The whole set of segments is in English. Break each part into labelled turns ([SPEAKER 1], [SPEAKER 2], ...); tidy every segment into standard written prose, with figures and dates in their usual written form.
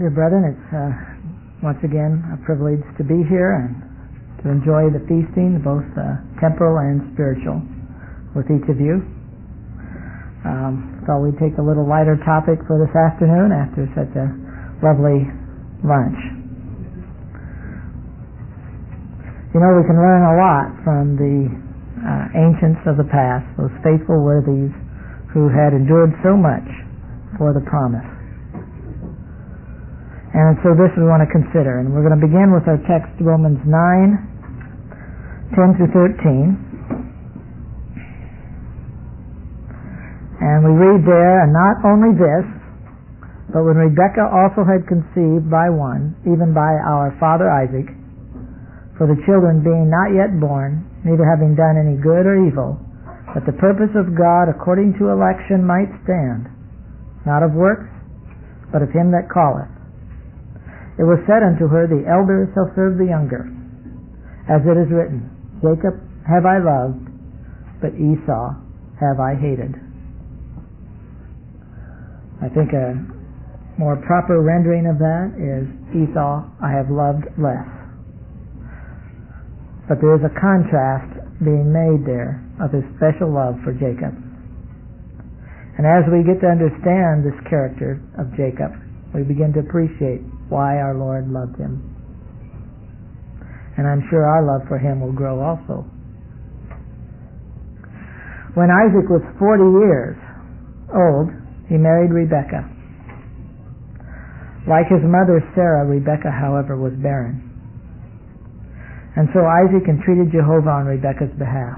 [SPEAKER 1] Dear brethren, it's once again a privilege to be here and to enjoy the feasting, both temporal and spiritual, with each of you. Thought we'd take a little lighter topic for this afternoon after such a lovely lunch. You know, we can learn a lot from the ancients of the past, those faithful worthies who had endured so much for the promise. And so this we want to consider. And we're going to begin with our text, Romans 9:10 through 13. And we read there, and not only this, but when Rebekah also had conceived by one, even by our father Isaac, for the children being not yet born, neither having done any good or evil, that the purpose of God according to election might stand, not of works, but of him that calleth. It was said unto her, the elder shall serve the younger. As it is written, Jacob have I loved, but Esau have I hated. I think a more proper rendering of that is, Esau I have loved less. But there is a contrast being made there of his special love for Jacob. And as we get to understand this character of Jacob, we begin to appreciate why our Lord loved him. And I'm sure our love for him will grow also. When Isaac was 40 years old, he married Rebekah. Like his mother Sarah, Rebekah, however, was barren. And so Isaac entreated Jehovah on Rebekah's behalf.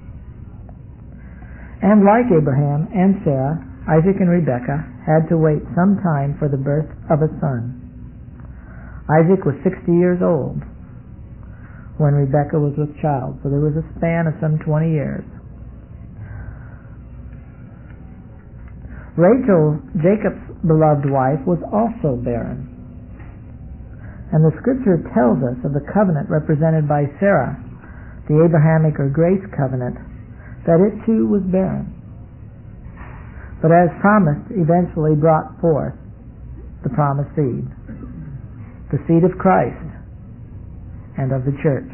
[SPEAKER 1] And like Abraham and Sarah, Isaac and Rebekah had to wait some time for the birth of a son. Isaac was 60 years old when Rebekah was with child, so there was a span of some 20 years. Rachel, Jacob's beloved wife, was also barren. And the scripture tells us of the covenant represented by Sarah, the Abrahamic or grace covenant, that it too was barren. But as promised, eventually brought forth the promised seed, the seed of Christ and of the church.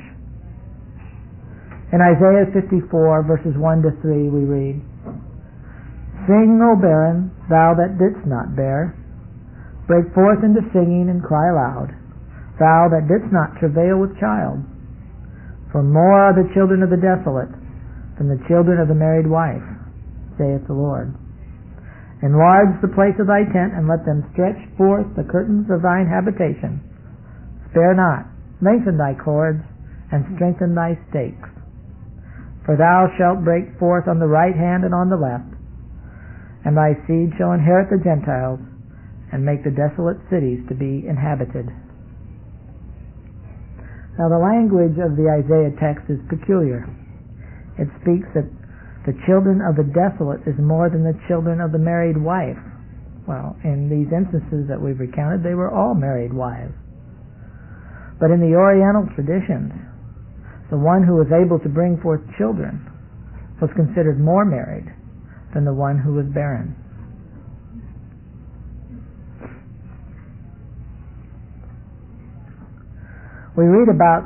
[SPEAKER 1] In Isaiah 54, verses 1 to 3, we read, Sing, O barren, thou that didst not bear. Break forth into singing and cry aloud, thou that didst not travail with child. For more are the children of the desolate than the children of the married wife, saith the Lord. Enlarge the place of thy tent, and let them stretch forth the curtains of thine habitation. Spare not, lengthen thy cords, and strengthen thy stakes. For thou shalt break forth on the right hand and on the left, and thy seed shall inherit the Gentiles, and make the desolate cities to be inhabited. Now the language of the Isaiah text is peculiar. It speaks that the children of the desolate is more than the children of the married wife. Well, in these instances that we've recounted, they were all married wives. But in the Oriental traditions, the one who was able to bring forth children was considered more married than the one who was barren. We read about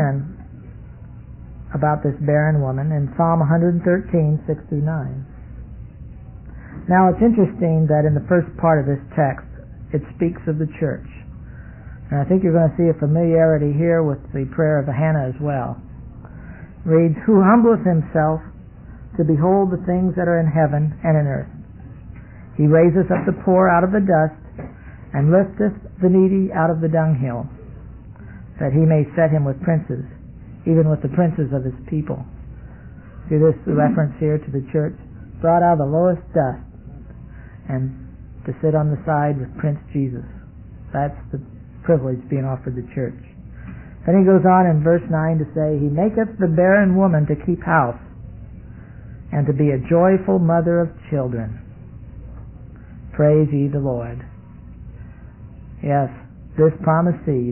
[SPEAKER 1] this barren woman in Psalm 113, 6 through 9. Now it's interesting that in the first part of this text, it speaks of the church. And I think you're going to see a familiarity here with the prayer of Hannah as well. It reads, Who humbleth himself to behold the things that are in heaven and in earth. He raiseth up the poor out of the dust, and lifteth the needy out of the dunghill, that he may set him with princes, even with the princes of his people. See this reference here to the church, brought out of the lowest dust, and to sit on the side with Prince Jesus. That's the privilege being offered the church. Then he goes on in verse 9 to say, He maketh the barren woman to keep house, and to be a joyful mother of children. Praise ye the Lord. Yes, this promised seed,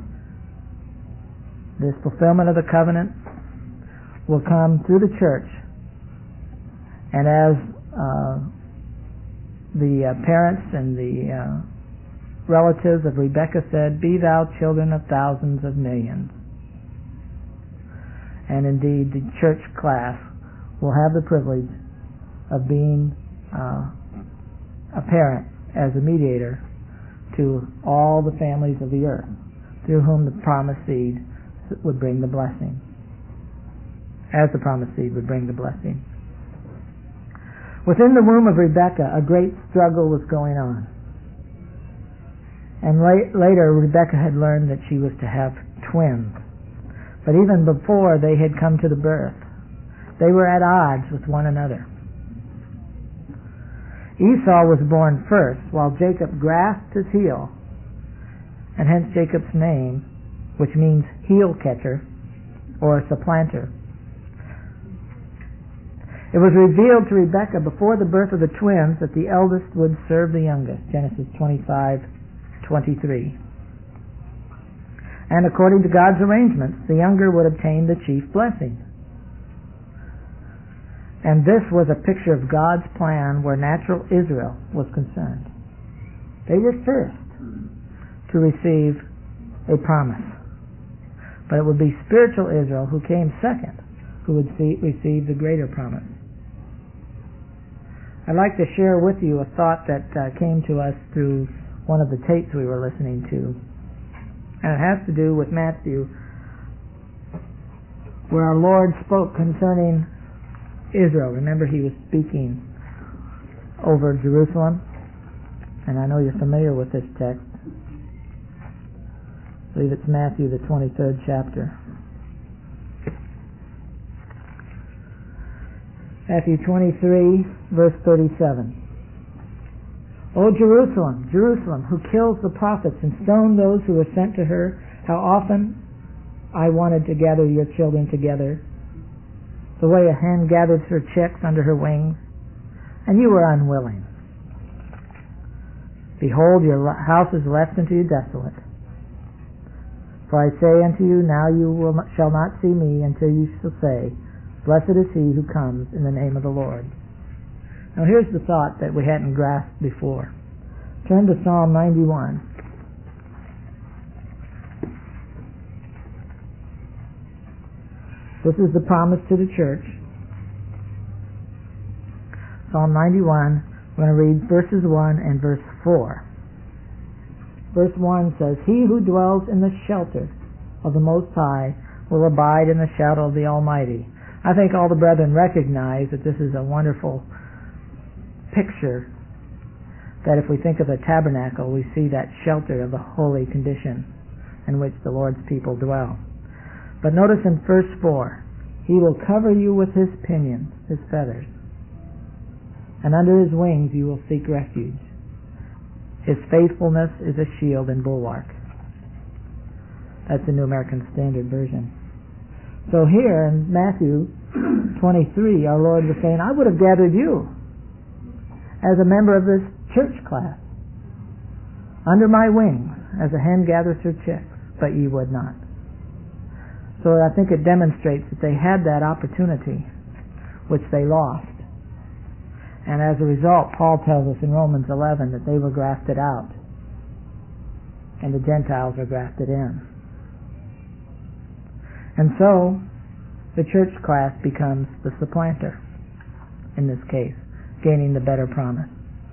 [SPEAKER 1] this fulfillment of the covenant, will come through the church. And as the parents and the relatives of Rebekah said, "Be thou children of thousands of millions." And indeed, the church class will have the privilege of being a parent as a mediator to all the families of the earth, through whom the promised seed would bring the blessing. As the promised seed would bring the blessing. Within the womb of Rebekah, a great struggle was going on. And later, Rebekah had learned that she was to have twins. But even before they had come to the birth, they were at odds with one another. Esau was born first, while Jacob grasped his heel, and hence Jacob's name, which means heel catcher or supplanter. It was revealed to Rebekah before the birth of the twins that the eldest would serve the youngest, Genesis 25:23. And according to God's arrangements, the younger would obtain the chief blessing. And this was a picture of God's plan where natural Israel was concerned. They were first to receive a promise. But it would be spiritual Israel who came second, who would receive the greater promise. I'd like to share with you a thought that came to us through one of the tapes we were listening to. And it has to do with Matthew, where our Lord spoke concerning Israel. Remember, he was speaking over Jerusalem, and I know you're familiar with this text. I believe it's Matthew, the 23rd chapter. Matthew 23, verse 37. "O Jerusalem, Jerusalem, who kills the prophets and stones those who are sent to her, how often I wanted to gather your children together, the way a hen gathers her chicks under her wings, and you were unwilling. Behold, your house is left unto you desolate. For I say unto you, now you shall not see me until you shall say, Blessed is he who comes in the name of the Lord." Now here's the thought that we hadn't grasped before. Turn to Psalm 91. This is the promise to the church. Psalm 91, we're going to read verses 1 and verse 4. Verse 1 says, "He who dwells in the shelter of the Most High will abide in the shadow of the Almighty." I think all the brethren recognize that this is a wonderful picture, that if we think of the tabernacle, we see that shelter of the holy condition in which the Lord's people dwell. But notice in verse 4, "He will cover you with his pinions," his feathers, "and under his wings you will seek refuge. His faithfulness is a shield and bulwark." That's the New American Standard Version. So here in Matthew 23, our Lord was saying, I would have gathered you as a member of this church class under my wings, as a hen gathers her chicks, but ye would not. So I think it demonstrates that they had that opportunity, which they lost. And as a result, Paul tells us in Romans 11 that they were grafted out, and the Gentiles are grafted in. And so, the church class becomes the supplanter, in this case, gaining the better promise.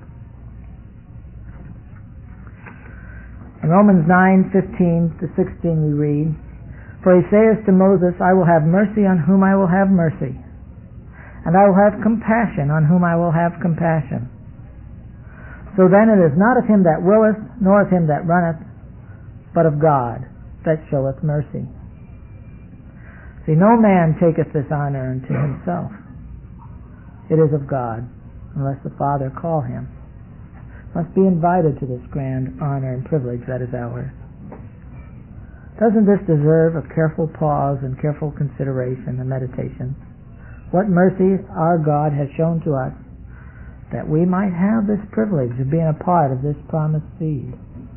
[SPEAKER 1] In Romans 9:15-16 we read, "For he saith to Moses, I will have mercy on whom I will have mercy, and I will have compassion on whom I will have compassion. So then it is not of him that willeth, nor of him that runneth, but of God that showeth mercy. See, no man taketh this honor unto himself. It is of God, unless the Father call him. Must be invited to this grand honor and privilege that is ours." Doesn't this deserve a careful pause and careful consideration and meditation? What mercies our God has shown to us that we might have this privilege of being a part of this promised seed.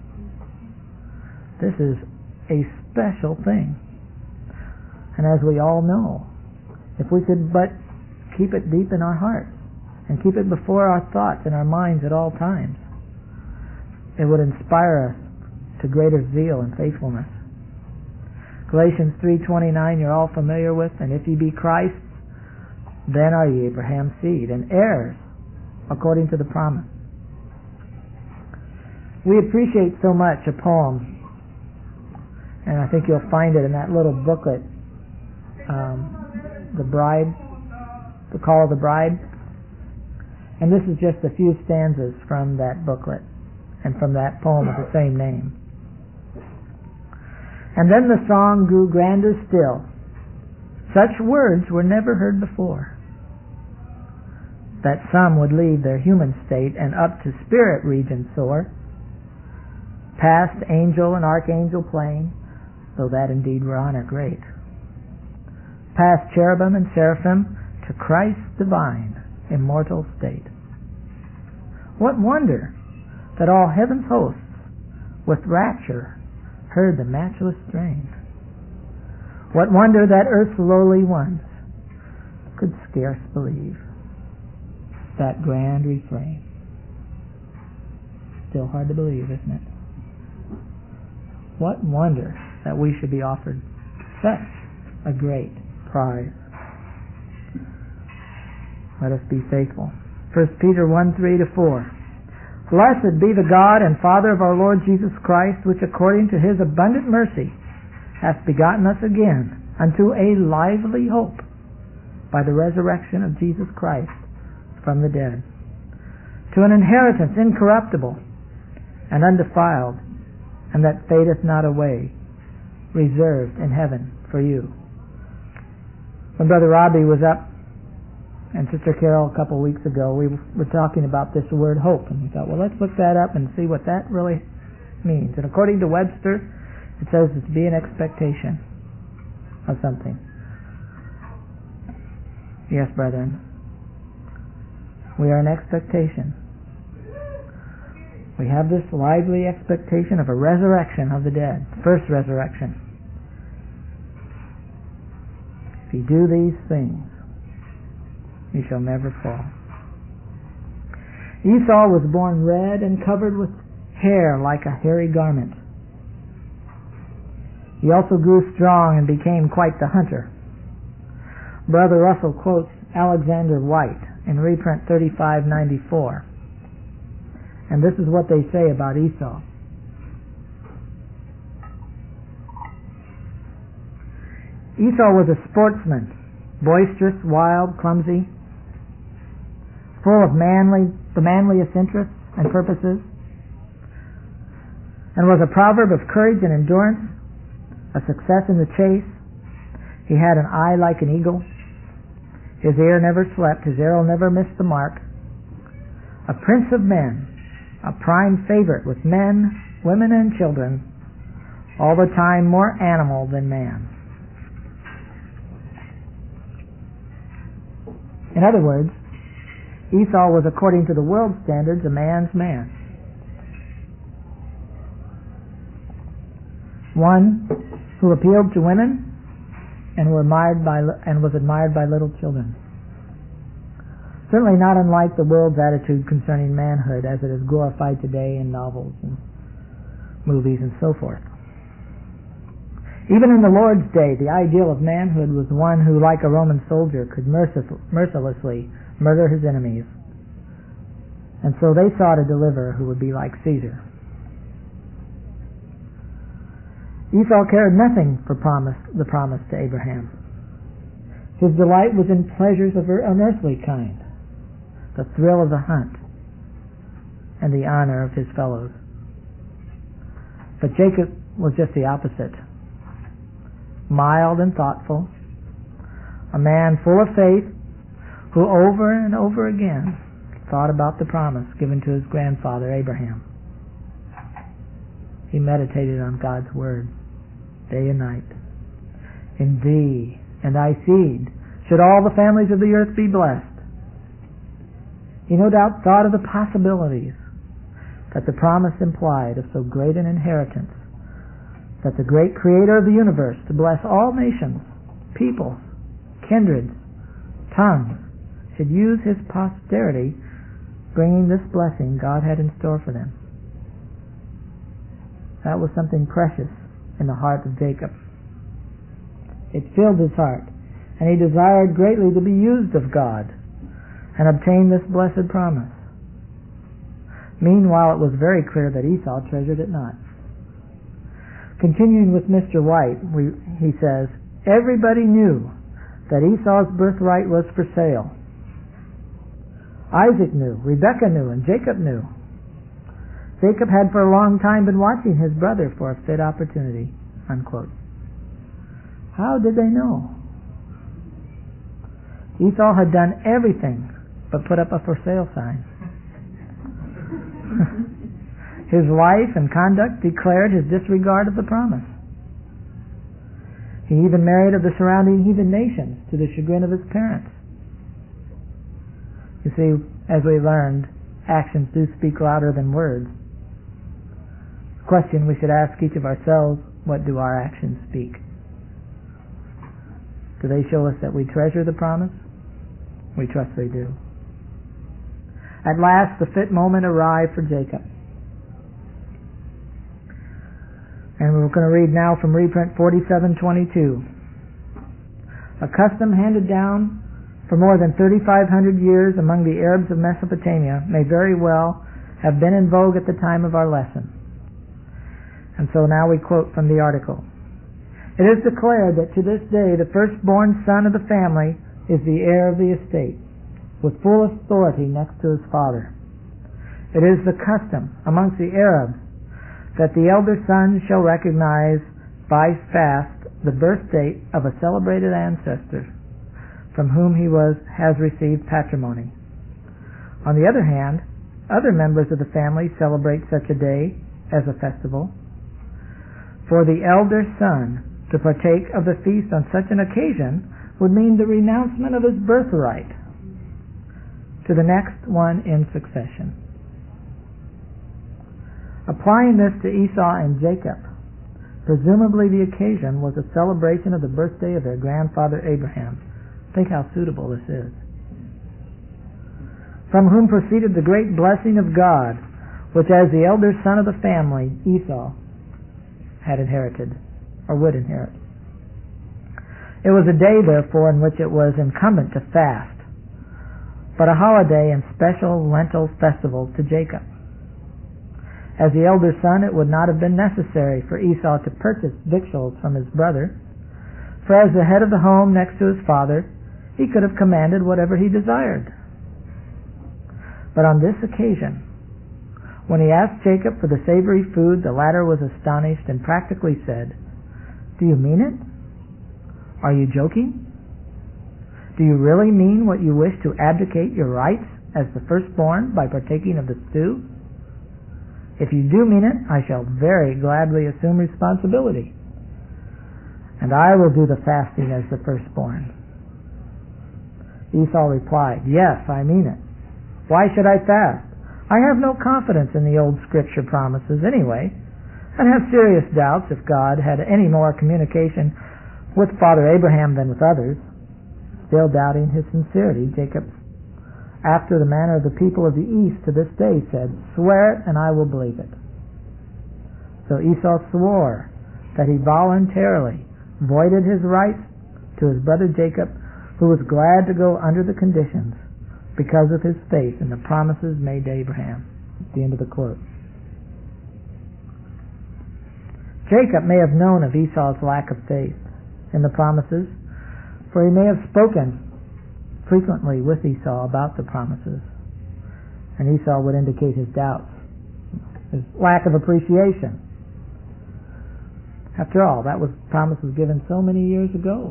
[SPEAKER 1] This is a special thing. And as we all know, if we could but keep it deep in our hearts and keep it before our thoughts and our minds at all times, it would inspire us to greater zeal and faithfulness. Galatians 3:29 you're all familiar with, and if ye be Christ's, then are ye Abraham's seed, and heirs according to the promise. We appreciate so much a poem, and I think you'll find it in that little booklet, The Bride, The Call of the Bride. And this is just a few stanzas from that booklet and from that poem of the same name. And then the song grew grander still. Such words were never heard before, that some would leave their human state and up to spirit region soar, past angel and archangel plane, though that indeed were honor great, past cherubim and seraphim to Christ's divine immortal state. What wonder that all heaven's hosts with rapture heard the matchless strain. What wonder that earth's lowly ones could scarce believe that grand refrain. Still hard to believe, isn't it? What wonder that we should be offered such a great prize. Let us be faithful. 1 Peter 1:3-4. Blessed be the God and Father of our Lord Jesus Christ, which according to his abundant mercy hath begotten us again unto a lively hope by the resurrection of Jesus Christ from the dead, to an inheritance incorruptible and undefiled, and that fadeth not away, reserved in heaven for you. When Brother Robbie was up and Sister Carol a couple weeks ago, we were talking about this word hope, and we thought, well, let's look that up and see what that really means. And according to Webster, it says it's to be an expectation of something. Yes, brethren, we are in expectation. We have this lively expectation of a resurrection of the dead, first resurrection. If you do these things, you shall never fall. Esau was born red and covered with hair like a hairy garment. He also grew strong and became quite the hunter. Brother Russell quotes Alexander White in reprint 3594. And this is what they say about Esau. Esau was a sportsman, boisterous, wild, clumsy, full of the manliest interests and purposes, and was a proverb of courage and endurance, a success in the chase. He had an eye like an eagle. His ear never slept. His arrow never missed the mark. A prince of men, a prime favorite with men, women, and children, all the time more animal than man. In other words, Esau was, according to the world's standards, a man's man. One who appealed to women and was admired by little children. Certainly not unlike the world's attitude concerning manhood as it is glorified today in novels and movies and so forth. Even in the Lord's day, the ideal of manhood was one who, like a Roman soldier, could mercilessly murder his enemies. And so they sought a deliverer who would be like Caesar. Esau cared nothing for the promise to Abraham. His delight was in pleasures of an earthly kind, the thrill of the hunt, and the honor of his fellows. But Jacob was just the opposite. Mild and thoughtful, a man full of faith, who over and over again thought about the promise given to his grandfather Abraham. He meditated on God's word day and night. In thee and thy seed should all the families of the earth be blessed. He no doubt thought of the possibilities that the promise implied of so great an inheritance, that the great creator of the universe to bless all nations, peoples, kindreds, tongues, should use his posterity bringing this blessing God had in store for them. That was something precious in the heart of Jacob. It filled his heart, and he desired greatly to be used of God and obtain this blessed promise. Meanwhile, it was very clear that Esau treasured it not. Continuing with Mr. White, he says, everybody knew that Esau's birthright was for sale. Isaac knew, Rebekah knew, and Jacob knew. Jacob had for a long time been watching his brother for a fit opportunity, unquote. How did they know? Esau had done everything but put up a for sale sign. His life and conduct declared his disregard of the promise. He even married of the surrounding heathen nations to the chagrin of his parents. You see, as we learned, actions do speak louder than words. The question we should ask each of ourselves, what do our actions speak? Do they show us that we treasure the promise? We trust they do. At last, the fit moment arrived for Jacob. And we're going to read now from reprint 4722. A custom handed down for more than 3,500 years among the Arabs of Mesopotamia may very well have been in vogue at the time of our lesson. And so now we quote from the article. It is declared that to this day the firstborn son of the family is the heir of the estate, with full authority next to his father. It is the custom amongst the Arabs that the elder son shall recognize by fast the birth date of a celebrated ancestor from whom he has received patrimony. On the other hand, other members of the family celebrate such a day as a festival. For the elder son to partake of the feast on such an occasion would mean the renouncement of his birthright to the next one in succession. Applying this to Esau and Jacob, presumably the occasion was a celebration of the birthday of their grandfather Abraham. Think how suitable this is. From whom proceeded the great blessing of God, which as the elder son of the family, Esau, had inherited, or would inherit. It was a day, therefore, in which it was incumbent to fast, but a holiday and special Lenten festival to Jacob. As the elder son, it would not have been necessary for Esau to purchase victuals from his brother, for as the head of the home next to his father, he could have commanded whatever he desired. But on this occasion, when he asked Jacob for the savory food, the latter was astonished and practically said, "Do you mean it? Are you joking? Do you really mean what you wish to abdicate your rights as the firstborn by partaking of the stew? If you do mean it, I shall very gladly assume responsibility, and I will do the fasting as the firstborn." Esau replied, "Yes, I mean it. Why should I fast? I have no confidence in the old scripture promises anyway, and have serious doubts if God had any more communication with Father Abraham than with others." Still doubting his sincerity, Jacob, after the manner of the people of the East to this day, said, "Swear it, and I will believe it." So Esau swore that he voluntarily voided his rights to his brother Jacob, who was glad to go under the conditions because of his faith in the promises made to Abraham. That's the end of the quote. Jacob may have known of Esau's lack of faith in the promises, for he may have spoken frequently with Esau about the promises, and Esau would indicate his doubts, his lack of appreciation. After all, that promise was given so many years ago.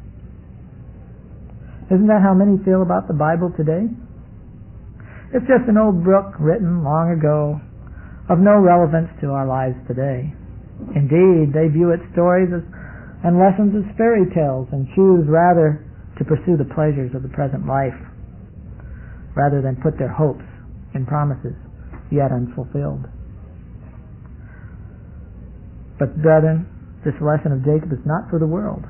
[SPEAKER 1] Isn't that how many feel about the Bible today? It's just an old book written long ago, of no relevance to our lives today. Indeed, they view its stories and lessons as fairy tales, and choose rather to pursue the pleasures of the present life, rather than put their hopes in promises yet unfulfilled. But brethren, this lesson of Jacob is not for the world,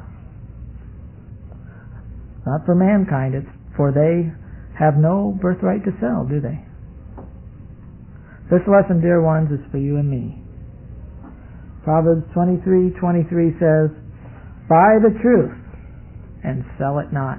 [SPEAKER 1] not for mankind. It's for they have no birthright to sell, do they? This lesson, dear ones, is for you and me. Proverbs 23:23 says, "Buy the truth and sell it not."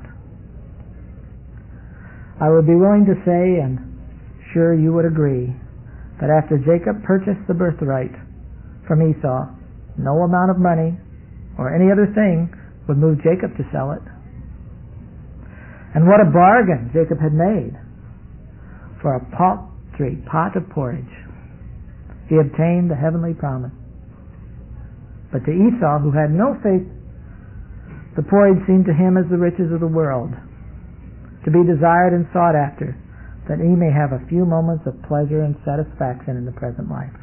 [SPEAKER 1] I would be willing to say, and sure you would agree, that after Jacob purchased the birthright from Esau, no amount of money or any other thing would move Jacob to sell it. And what a bargain Jacob had made for a paltry pot of porridge. He obtained the heavenly promise. But to Esau, who had no faith, the porridge seemed to him as the riches of the world, to be desired and sought after, that he may have a few moments of pleasure and satisfaction in the present life.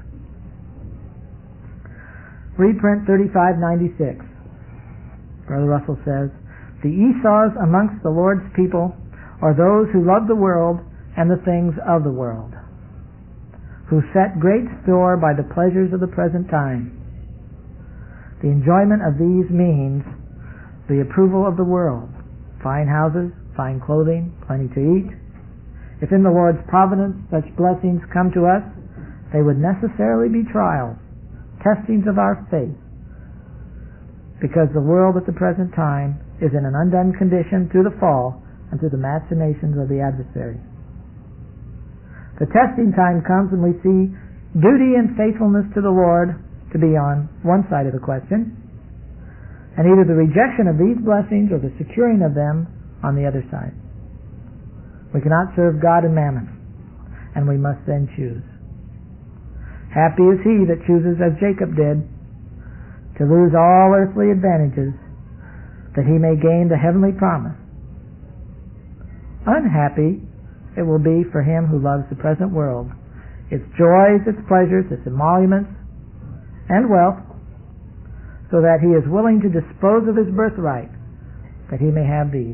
[SPEAKER 1] Reprint 3596. Brother Russell says, "The Esau's amongst the Lord's people are those who love the world and the things of the world, who set great store by the pleasures of the present time. The enjoyment of these means the approval of the world, fine houses, fine clothing, plenty to eat. If in the Lord's providence such blessings come to us, they would necessarily be trials, testings of our faith, because the world at the present time is in an undone condition through the fall and through the machinations of the adversary. The testing time comes when we see duty and faithfulness to the Lord to be on one side of the question, and either the rejection of these blessings or the securing of them on the other side. We cannot serve God and mammon, and we must then choose. Happy is he that chooses as Jacob did, to lose all earthly advantages, that he may gain the heavenly promise. Unhappy it will be for him who loves the present world, its joys, its pleasures, its emoluments, and wealth, so that he is willing to dispose of his birthright, that he may have these.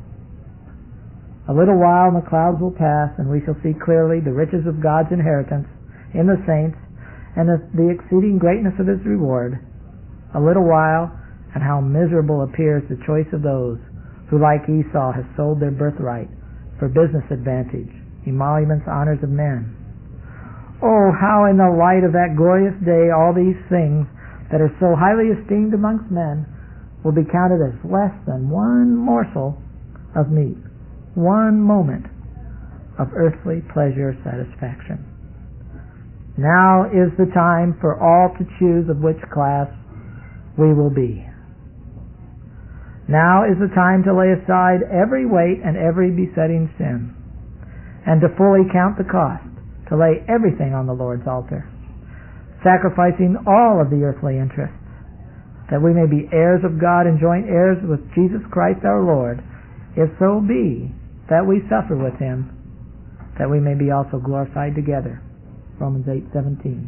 [SPEAKER 1] A little while and the clouds will pass, and we shall see clearly the riches of God's inheritance in the saints, and the exceeding greatness of his reward. A little while, and how miserable appears the choice of those who, like Esau, have sold their birthright for business advantage, emoluments, honors of men. Oh, how in the light of that glorious day all these things that are so highly esteemed amongst men will be counted as less than one morsel of meat, one moment of earthly pleasure or satisfaction. Now is the time for all to choose of which class we will be. Now is the time to lay aside every weight and every besetting sin, and to fully count the cost, to lay everything on the Lord's altar, sacrificing all of the earthly interests, that we may be heirs of God and joint heirs with Jesus Christ our Lord, if so be that we suffer with him, that we may be also glorified together. Romans 8:17.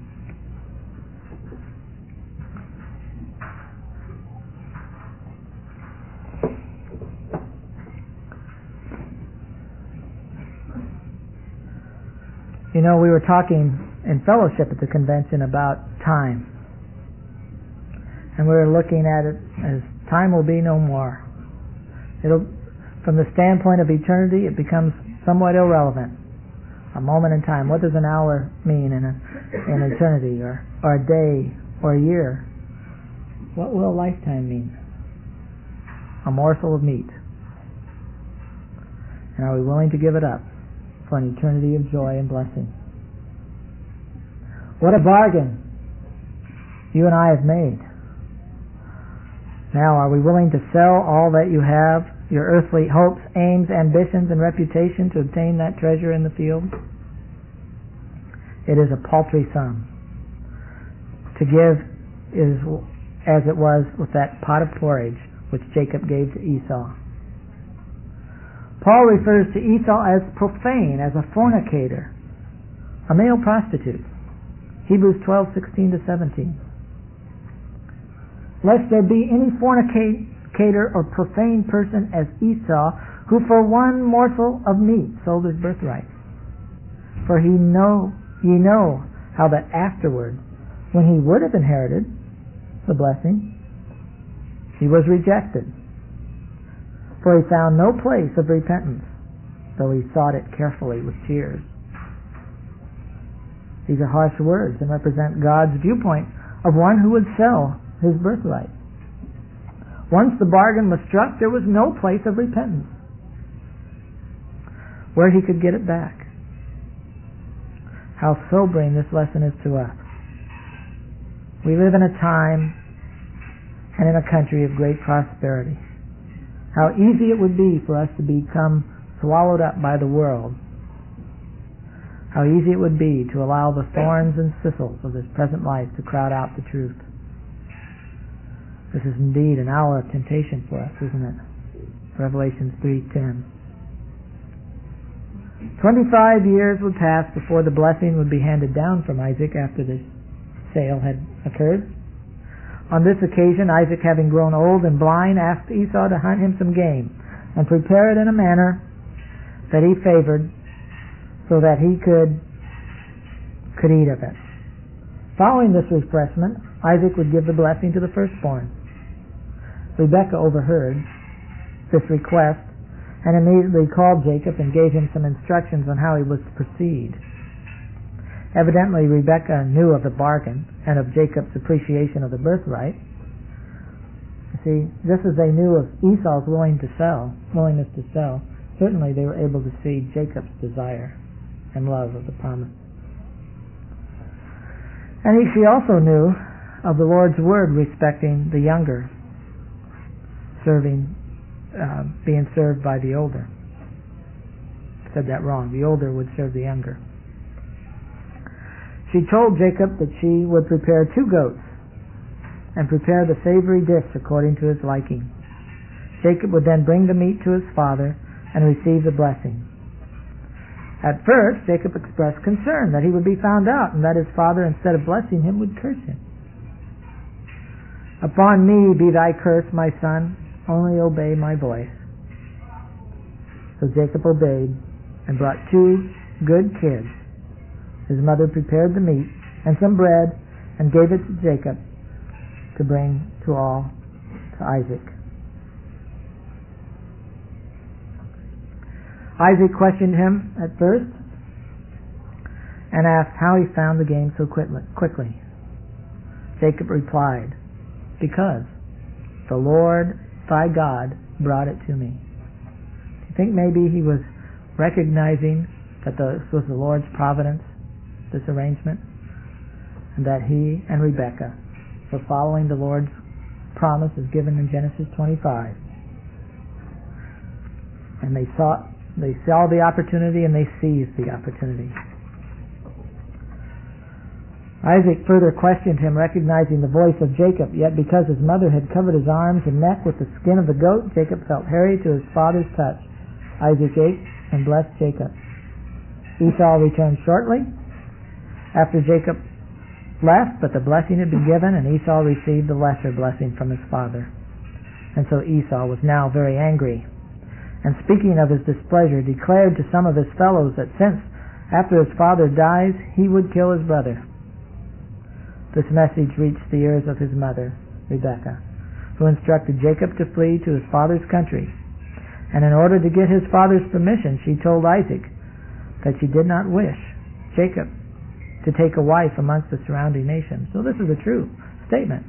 [SPEAKER 1] You know, we were talking in fellowship at the convention about time. And we were looking at it as time will be no more. From the standpoint of eternity, it becomes somewhat irrelevant. A moment in time. What does an hour mean in eternity, or a day, or a year? What will a lifetime mean? A morsel of meat. And are we willing to give it up for an eternity of joy and blessing? What a bargain you and I have made. Now, are we willing to sell all that you have, your earthly hopes, aims, ambitions, and reputation, to obtain that treasure in the field? It is a paltry sum. To give is as it was with that pot of porridge which Jacob gave to Esau. Paul refers to Esau as profane, as a fornicator, a male prostitute. Hebrews 12:16-17. Lest there be any fornicator or profane person as Esau, who for one morsel of meat sold his birthright. For ye know how that afterward, when he would have inherited the blessing, he was rejected. For he found no place of repentance, though he sought it carefully with tears. These are harsh words and represent God's viewpoint of one who would sell his birthright. Once the bargain was struck, there was no place of repentance where he could get it back. How sobering this lesson is to us. We live in a time and in a country of great prosperity. How easy it would be for us to become swallowed up by the world. How easy it would be to allow the thorns and thistles of this present life to crowd out the truth. This is indeed an hour of temptation for us, isn't it? Revelation 3:10. 25 years would pass before the blessing would be handed down from Isaac after the sale had occurred. On this occasion, Isaac, having grown old and blind, asked Esau to hunt him some game and prepare it in a manner that he favored, so that he could eat of it. Following this refreshment, Isaac would give the blessing to the firstborn. Rebekah overheard this request and immediately called Jacob and gave him some instructions on how he was to proceed. Evidently, Rebekah knew of the bargain and of Jacob's appreciation of the birthright. You see, just as they knew of Esau's willingness to sell, certainly they were able to see Jacob's desire and love of the promise. And she also knew of the Lord's word respecting the younger being served by the older. I said that wrong. The older would serve the younger. She told Jacob that she would prepare 2 goats and prepare the savory dish according to his liking. Jacob would then bring the meat to his father and receive the blessing. At first, Jacob expressed concern that he would be found out and that his father, instead of blessing him, would curse him. "Upon me be thy curse, my son, only obey my voice." So Jacob obeyed and brought 2 good kids. His mother prepared the meat and some bread and gave it to Jacob to bring to Isaac. Isaac questioned him at first and asked how he found the game so quickly. Jacob replied, "Because the Lord thy God brought it to me." Do you think maybe he was recognizing that this was the Lord's providence, this arrangement, and that he and Rebekah were following the Lord's promise as given in Genesis 25? And they saw the opportunity and they seized the opportunity. Isaac further questioned him, recognizing the voice of Jacob, yet because his mother had covered his arms and neck with the skin of the goat, Jacob felt hairy to his father's touch. Isaac ate and blessed Jacob. Esau returned shortly after Jacob left, but the blessing had been given and Esau received the lesser blessing from his father. And so Esau was now very angry, and speaking of his displeasure, declared to some of his fellows that since after his father dies he would kill his brother. This message reached the ears of his mother, Rebekah, who instructed Jacob to flee to his father's country. And in order to get his father's permission, she told Isaac that she did not wish Jacob to take a wife amongst the surrounding nations. So this is a true statement.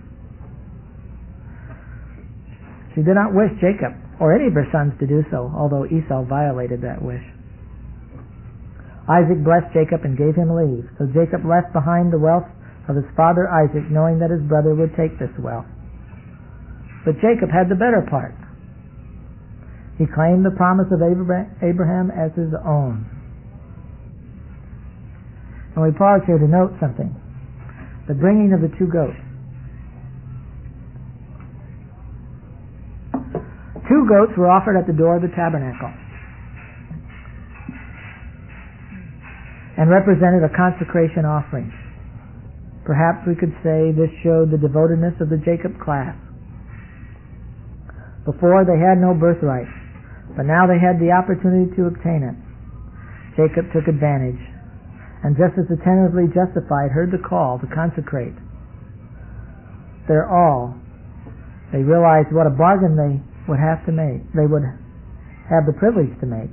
[SPEAKER 1] She did not wish Jacob or any of her sons to do so, although Esau violated that wish. Isaac blessed Jacob and gave him leave. So Jacob left behind the wealth of his father Isaac, knowing that his brother would take this wealth. But Jacob had the better part. He claimed the promise of Abraham as his own. And we pause here to note something. The bringing of the 2 goats. 2 goats were offered at the door of the tabernacle and represented a consecration offering. Perhaps we could say this showed the devotedness of the Jacob class. Before they had no birthright, but now they had the opportunity to obtain it. Jacob took advantage, and just as attentively justified, heard the call to consecrate their all. They realized what a bargain they would have to make. They would have the privilege to make.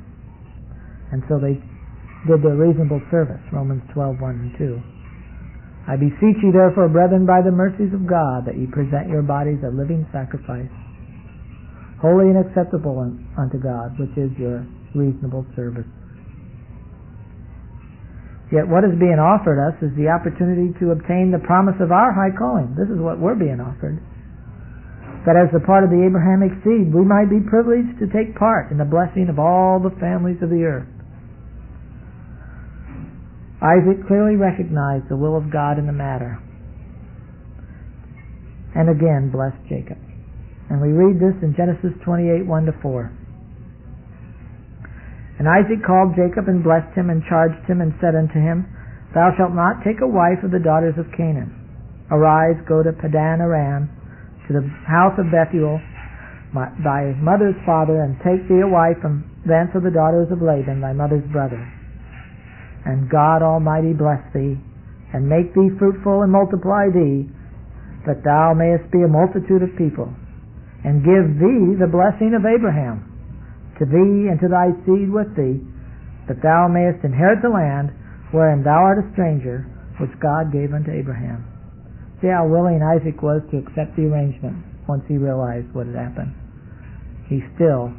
[SPEAKER 1] And so they did their reasonable service, Romans 12:1 and 2. I beseech you therefore, brethren, by the mercies of God, that ye present your bodies a living sacrifice, holy and acceptable unto God, which is your reasonable service. Yet what is being offered us is the opportunity to obtain the promise of our high calling. This is what we're being offered. That as a part of the Abrahamic seed, we might be privileged to take part in the blessing of all the families of the earth. Isaac clearly recognized the will of God in the matter, and again blessed Jacob. And we read this in Genesis 28, 1-4. And Isaac called Jacob and blessed him and charged him and said unto him, Thou shalt not take a wife of the daughters of Canaan. Arise, go to Padan Aram, to the house of Bethuel, thy mother's father, and take thee a wife from thence of the daughters of Laban, thy mother's brother. And God Almighty bless thee, and make thee fruitful, and multiply thee, that thou mayest be a multitude of people, and give thee the blessing of Abraham, to thee and to thy seed with thee, that thou mayest inherit the land wherein thou art a stranger, which God gave unto Abraham. See how willing Isaac was to accept the arrangement once he realized what had happened. He still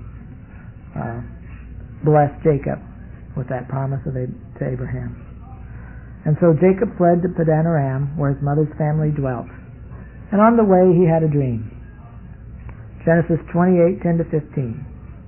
[SPEAKER 1] blessed Jacob with that promise to Abraham. And so Jacob fled to Padan Aram, where his mother's family dwelt. And on the way he had a dream. Genesis 28, 10-15.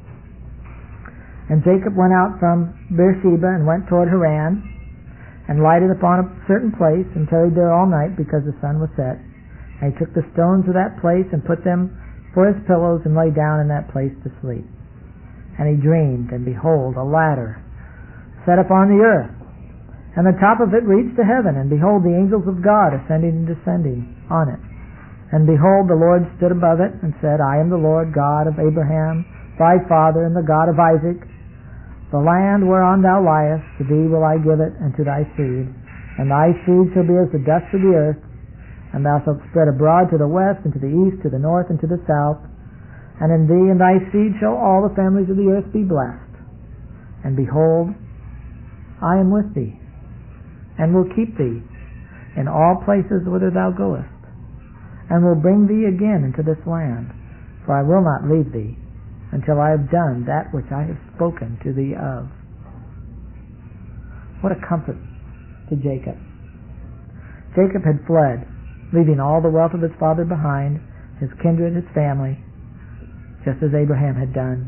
[SPEAKER 1] And Jacob went out from Beersheba and went toward Haran, and lighted upon a certain place, and tarried there all night, because the sun was set. And he took the stones of that place, and put them for his pillows, and lay down in that place to sleep. And he dreamed, and behold, a ladder set upon the earth, and the top of it reached to heaven, and behold, the angels of God ascending and descending on it. And behold, the Lord stood above it, and said, I am the Lord God of Abraham, thy father, and the God of Isaac. The land whereon thou liest, to thee will I give it, and to thy seed, and thy seed shall be as the dust of the earth, and thou shalt spread abroad to the west, and to the east, to the north, and to the south. And in thee and thy seed shall all the families of the earth be blessed. And behold, I am with thee, and will keep thee in all places whither thou goest, and will bring thee again into this land, for I will not leave thee until I have done that which I have spoken to thee of. What a comfort to Jacob. Jacob had fled, leaving all the wealth of his father behind, his kindred, his family, just as Abraham had done,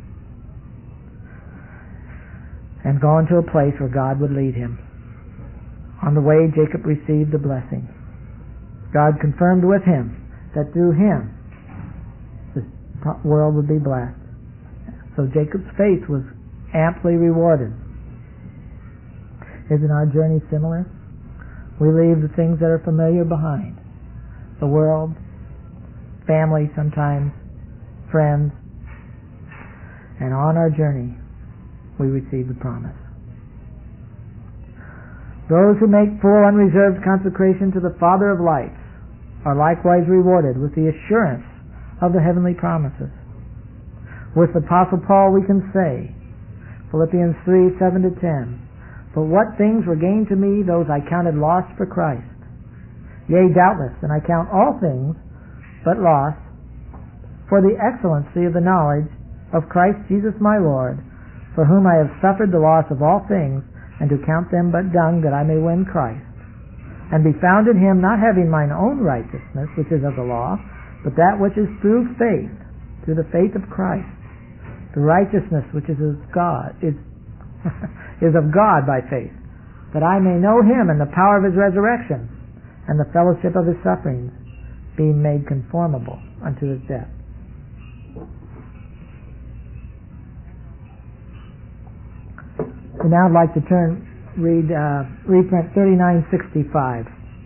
[SPEAKER 1] and gone to a place where God would lead him. On the way, Jacob received the blessing. God confirmed with him that through him the world would be blessed. So Jacob's faith was amply rewarded. Isn't our journey similar? We leave the things that are familiar behind. The world, family sometimes, friends, and on our journey we receive the promise. Those who make full unreserved consecration to the Father of lights are likewise rewarded with the assurance of the heavenly promises. With the Apostle Paul we can say, Philippians 3, 7-10, But what things were gained to me, those I counted loss for Christ. Yea, doubtless, and I count all things but loss for the excellency of the knowledge of Christ Jesus my Lord, for whom I have suffered the loss of all things, and to count them but dung, that I may win Christ, and be found in him, not having mine own righteousness, which is of the law, but that which is through faith, through the faith of Christ, the righteousness which is of God, is of God by faith, that I may know him and the power of his resurrection, and the fellowship of his sufferings, being made conformable unto his death. So now I'd like to read reprint 3965,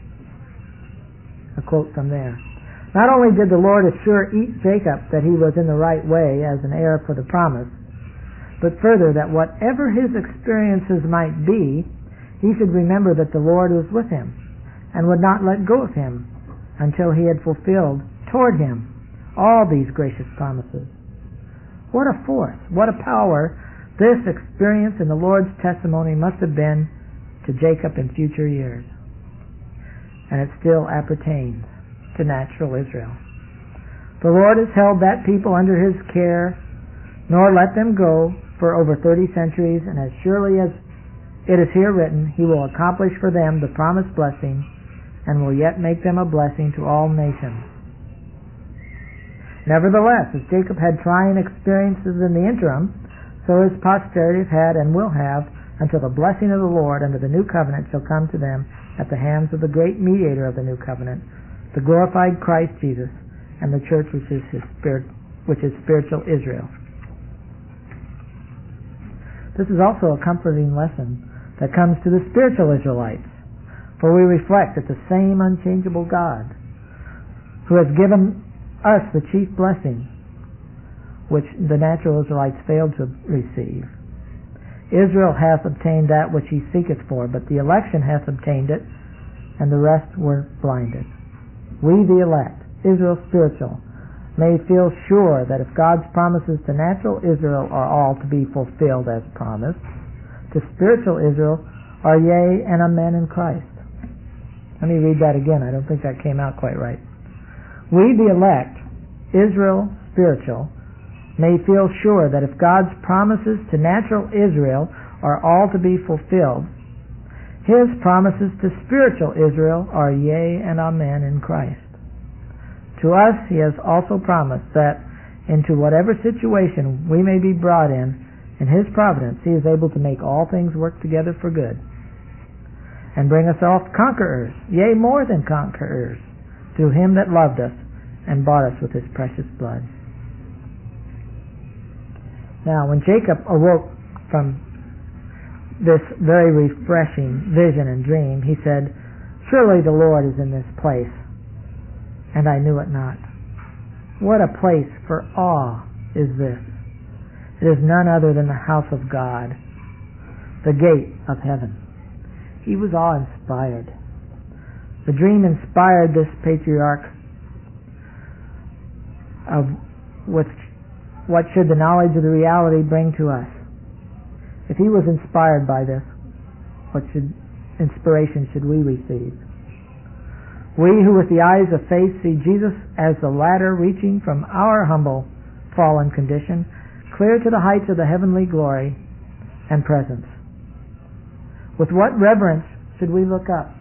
[SPEAKER 1] a quote from there. Not only did the Lord assure Jacob that he was in the right way as an heir for the promise, but further that whatever his experiences might be, he should remember that the Lord was with him and would not let go of him until he had fulfilled toward him all these gracious promises. What a force, what a power this experience in the Lord's testimony must have been to Jacob in future years. and it still appertains to natural Israel. The Lord has held that people under His care, nor let them go for over 30 centuries, and as surely as it is here written, He will accomplish for them the promised blessing, and will yet make them a blessing to all nations. Nevertheless, as Jacob had trying experiences in the interim, so his posterity has had and will have until the blessing of the Lord under the new covenant shall come to them at the hands of the great mediator of the new covenant, the glorified Christ Jesus, and the church which is spiritual Israel. This is also a comforting lesson that comes to the spiritual Israelites, for we reflect that the same unchangeable God who has given us the chief blessing which the natural Israelites failed to receive. Israel hath obtained that which he seeketh for, but the election hath obtained it, and the rest were blinded. We, the elect, Israel spiritual, may feel sure that if God's promises to natural Israel are all to be fulfilled as promised, to spiritual Israel are yea and amen in Christ. Let me read that again. I don't think that came out quite right. We, the elect, Israel spiritual, may feel sure that if God's promises to natural Israel are all to be fulfilled, His promises to spiritual Israel are yea and amen in Christ. To us He has also promised that into whatever situation we may be brought in His providence He is able to make all things work together for good, and bring us off conquerors, yea, more than conquerors, through Him that loved us and bought us with His precious blood. Now, when Jacob awoke from this very refreshing vision and dream, he said, "Surely the Lord is in this place, and I knew it not." What a place for awe is this! It is none other than the house of God, the gate of heaven. He was awe-inspired. The dream inspired this patriarch of what should the knowledge of the reality bring to us? If he was inspired by this, what inspiration should we receive? We who with the eyes of faith see Jesus as the ladder reaching from our humble fallen condition clear to the heights of the heavenly glory and presence. With what reverence should we look up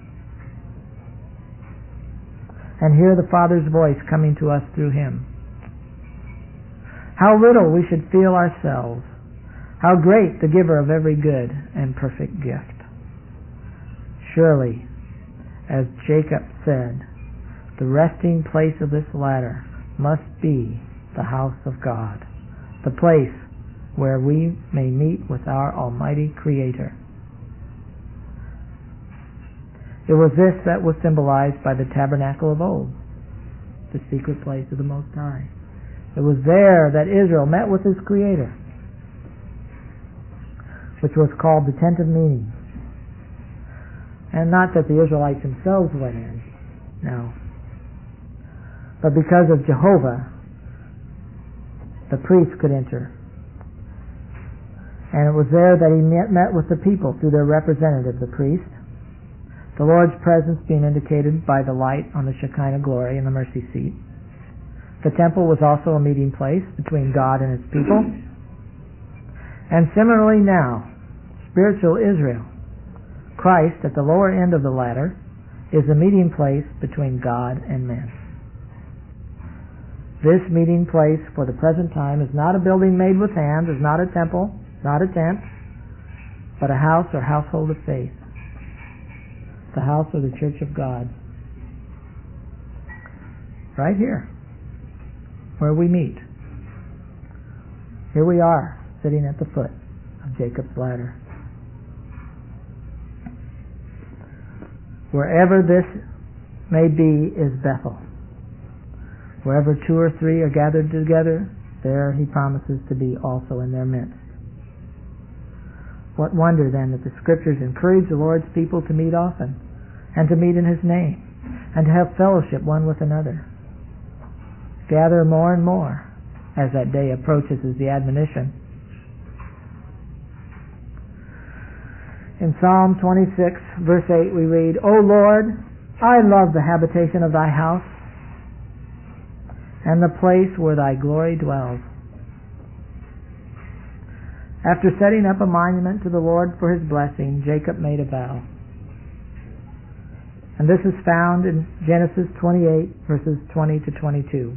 [SPEAKER 1] and hear the Father's voice coming to us through Him? How little we should feel ourselves, how great the giver of every good and perfect gift. Surely, as Jacob said, the resting place of this ladder must be the house of God, the place where we may meet with our Almighty Creator. It was this that was symbolized by the tabernacle of old, the secret place of the Most High. It was there that Israel met with his Creator, which was called the Tent of Meeting. And not that the Israelites themselves went in, no. But because of Jehovah, the priests could enter. And it was there that he met with the people through their representative, the priest. The Lord's presence being indicated by the light on the Shekinah glory and the mercy seat. The temple was also a meeting place between God and His people. And similarly now, spiritual Israel, Christ at the lower end of the ladder, is a meeting place between God and men. This meeting place for the present time is not a building made with hands, is not a temple, not a tent, but a house or household of faith. The house of the Church of God. Right here, where we meet. Here we are, sitting at the foot of Jacob's ladder. Wherever this may be is Bethel. Wherever 2 or 3 are gathered together, there He promises to be also in their midst. What wonder then that the Scriptures encourage the Lord's people to meet often, and to meet in His name, and to have fellowship one with another. Gather more and more, as that day approaches, is the admonition. In Psalm 26, verse 8, we read, "O Lord, I love the habitation of thy house, and the place where thy glory dwells. After setting up a monument to the Lord for his blessing, Jacob made a vow. And this is found in Genesis 28, verses 20 to 22.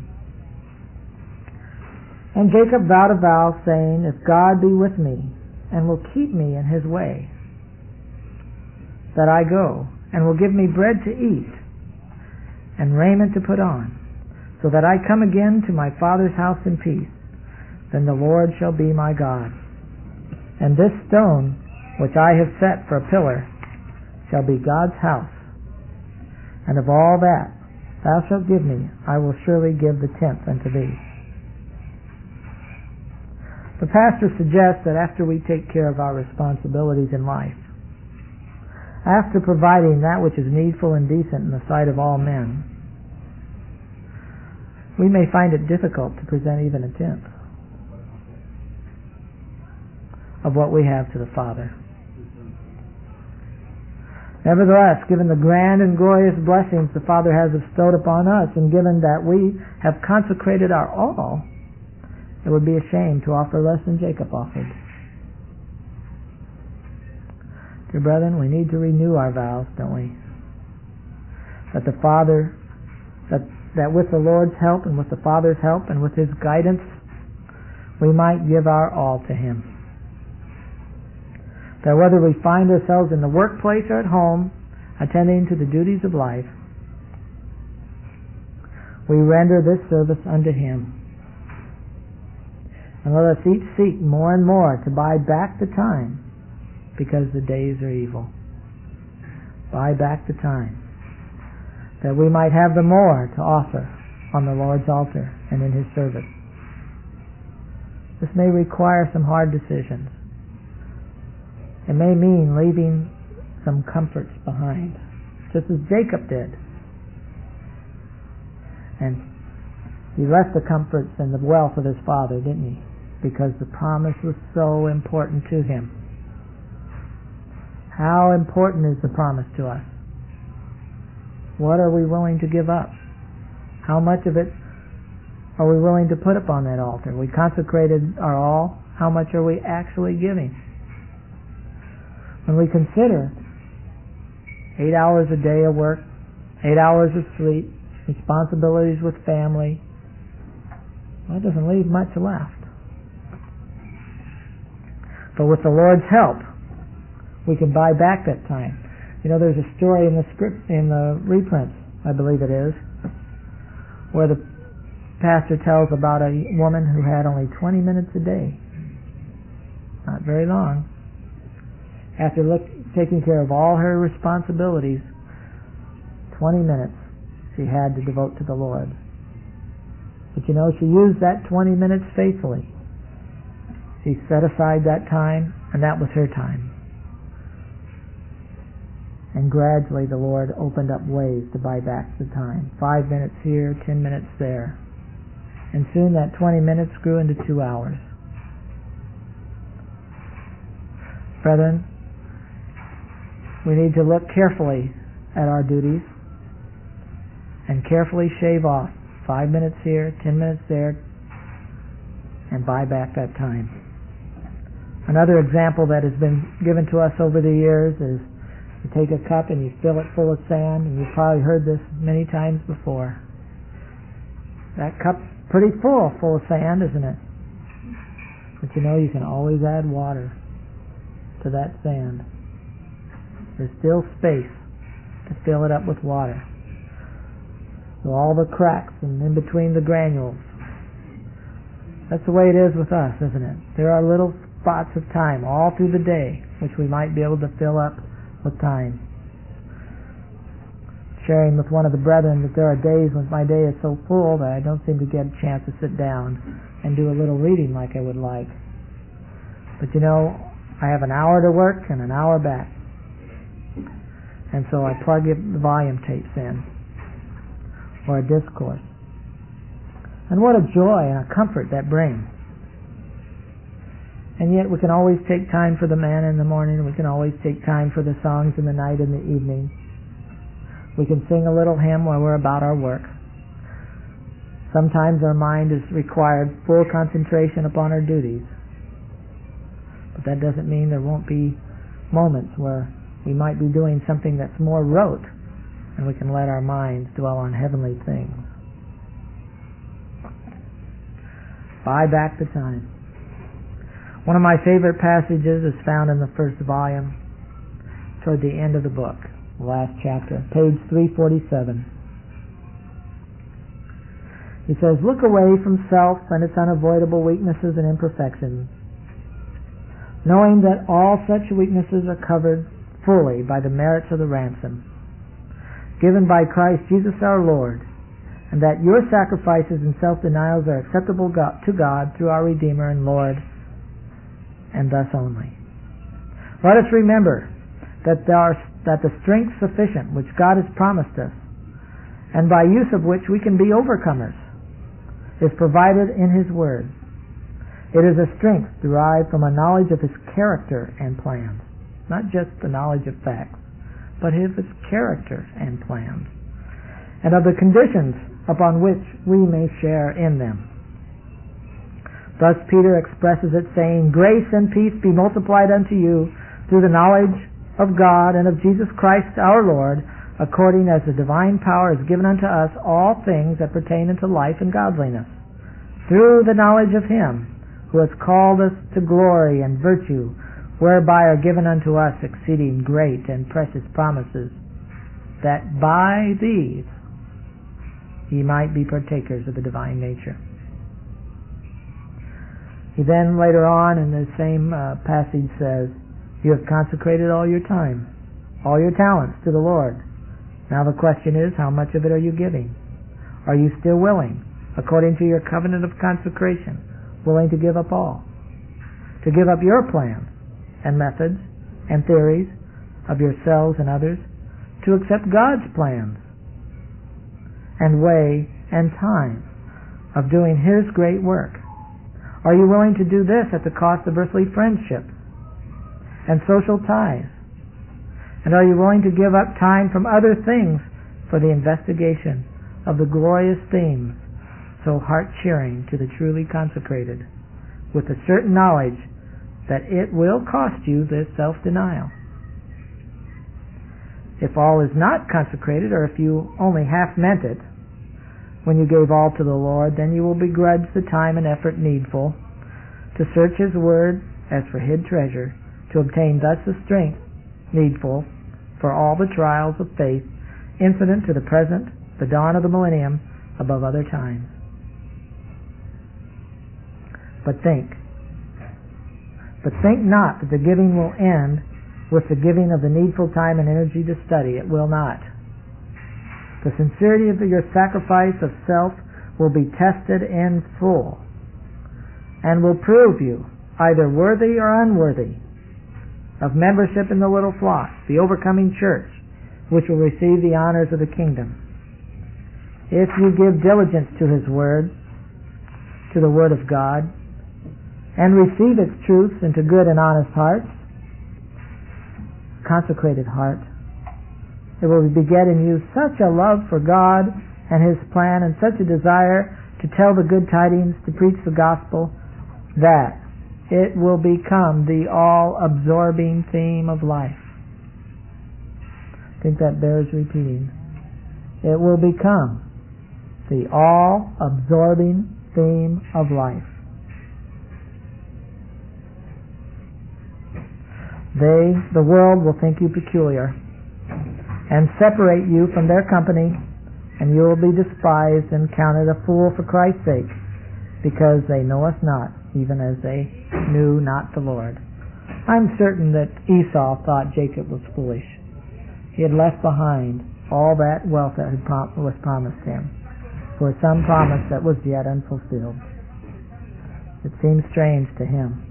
[SPEAKER 1] And Jacob vowed a vow, saying, If God be with me, and will keep me in his way, that I go, and will give me bread to eat, and raiment to put on, so that I come again to my father's house in peace, then the Lord shall be my God. And this stone, which I have set for a pillar, shall be God's house. And of all that thou shalt give me, I will surely give the tenth unto thee. The pastor suggests that after we take care of our responsibilities in life, after providing that which is needful and decent in the sight of all men, we may find it difficult to present even a tenth of what we have to the Father. Nevertheless, given the grand and glorious blessings the Father has bestowed upon us, and given that we have consecrated our all, it would be a shame to offer less than Jacob offered. Dear brethren, we need to renew our vows, don't we? That the Father, that with the Lord's help and with the Father's help and with his guidance, we might give our all to him. That whether we find ourselves in the workplace or at home, attending to the duties of life, we render this service unto him. And let us each seek more and more to buy back the time, because the days are evil. Buy back the time, that we might have the more to offer on the Lord's altar and in his service. This may require some hard decisions. It may mean leaving some comforts behind, just as Jacob did. And he left the comforts and the wealth of his father, didn't he? Because the promise was so important to him. How important is the promise to us? What are we willing to give up? How much of it are we willing to put upon that altar? We consecrated our all. How much are we actually giving? When we consider 8 hours a day of work, 8 hours of sleep, responsibilities with family, well, it doesn't leave much left. But with the Lord's help, we can buy back that time. You know, there's a story in the script, in the reprints, I believe it is, where the pastor tells about a woman who had only 20 minutes a day. Not very long. After taking care of all her responsibilities, 20 minutes she had to devote to the Lord. But you know, she used that 20 minutes faithfully. She set aside that time, and that was her time. And gradually the Lord opened up ways to buy back the time. 5 minutes here, 10 minutes there. And soon that 20 minutes grew into 2 hours. Brethren, we need to look carefully at our duties and carefully shave off 5 minutes here, 10 minutes there, and buy back that time. Another example that has been given to us over the years is you take a cup and you fill it full of sand, and you've probably heard this many times before. That cup's pretty full of sand, isn't it? But you know, you can always add water to that sand. There's still space to fill it up with water. So all the cracks and in between the granules. That's the way it is with us, isn't it? There are little spots of time all through the day which we might be able to fill up with time. Sharing with one of the brethren that there are days when my day is so full that I don't seem to get a chance to sit down and do a little reading like I would like. But you know, I have an hour to work and an hour back. And so I plug the volume tapes in, or a discourse. And what a joy and a comfort that brings. And yet we can always take time for the manna in the morning, and we can always take time for the songs in the night and the evening. We can sing a little hymn while we're about our work. Sometimes our mind is required full concentration upon our duties. But that doesn't mean there won't be moments where we might be doing something that's more rote, and we can let our minds dwell on heavenly things. Buy back the time. One of my favorite passages is found in the first volume, toward the end of the book, the last chapter, page 347. He says, "Look away from self and its unavoidable weaknesses and imperfections, knowing that all such weaknesses are covered fully by the merits of the ransom given by Christ Jesus our Lord, and that your sacrifices and self-denials are acceptable to God through our Redeemer and Lord, and thus only. Let us remember that the strength sufficient which God has promised us, and by use of which we can be overcomers, is provided in His Word. It is a strength derived from a knowledge of His character and plans, not just the knowledge of facts, but of His character and plans, and of the conditions upon which we may share in them. Thus Peter expresses it, saying, "Grace and peace be multiplied unto you through the knowledge of God and of Jesus Christ our Lord, according as the divine power has given unto us all things that pertain unto life and godliness, through the knowledge of Him who has called us to glory and virtue, whereby are given unto us exceeding great and precious promises, that by these ye might be partakers of the divine nature." He then later on in the same passage says, "You have consecrated all your time, all your talents to the Lord. Now the question is, how much of it are you giving? Are you still willing, according to your covenant of consecration, willing to give up all? To give up your plans and methods and theories of yourselves and others, to accept God's plans and way and time of doing His great work? Are you willing to do this at the cost of earthly friendships and social ties? And are you willing to give up time from other things for the investigation of the glorious themes so heart-cheering to the truly consecrated, with a certain knowledge that it will cost you this self-denial? If all is not consecrated, or if you only half meant it when you gave all to the Lord, then you will begrudge the time and effort needful to search His Word as for hid treasure, to obtain thus the strength needful for all the trials of faith incident to the present, the dawn of the millennium, above other times. But think not that the giving will end with the giving of the needful time and energy to study. It will not. The sincerity of your sacrifice of self will be tested in full, and will prove you either worthy or unworthy of membership in the little flock, the overcoming church, which will receive the honors of the kingdom. If you give diligence to His Word, to the Word of God, and receive its truths into good and honest hearts, consecrated heart, it will beget in you such a love for God and His plan, and such a desire to tell the good tidings, to preach the gospel, that it will become the all-absorbing theme of life. I think that bears repeating. It will become the all-absorbing theme of life. The world will think you peculiar and separate you from their company, and you will be despised and counted a fool for Christ's sake, because they know us not, even as they knew not the Lord. I'm certain that Esau thought Jacob was foolish. He had left behind all that wealth that was promised him for some promise that was yet unfulfilled. It seemed strange to him.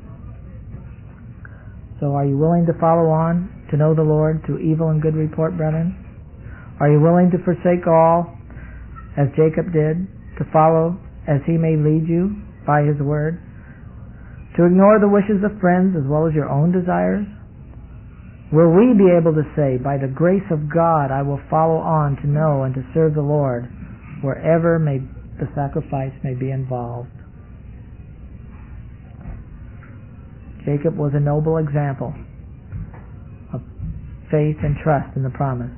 [SPEAKER 1] So are you willing to follow on, to know the Lord, to evil and good report, brethren? Are you willing to forsake all, as Jacob did, to follow as he may lead you by his word, to ignore the wishes of friends as well as your own desires, Will we be able to say, by the grace of God, I will follow on to know and to serve the Lord wherever the sacrifice may be involved? Jacob was a noble example of faith and trust in the promise.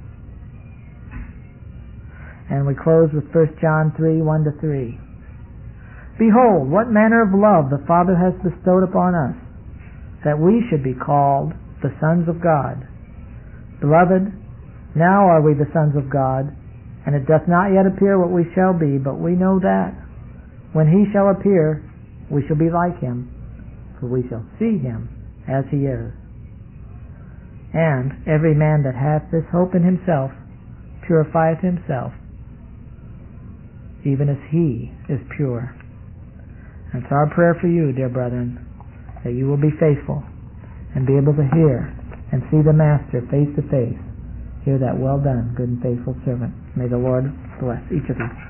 [SPEAKER 1] And we close with 1 John 3, 1-3. Behold, what manner of love the Father has bestowed upon us, that we should be called the sons of God. Beloved, now are we the sons of God, and it doth not yet appear what we shall be, but we know that when he shall appear, we shall be like him, for we shall see him as he is. And every man that hath this hope in himself purifieth himself, even as he is pure. And it's our prayer for you, dear brethren, that you will be faithful and be able to hear and see the Master face to face. Hear that well done, good and faithful servant. May the Lord bless each of you.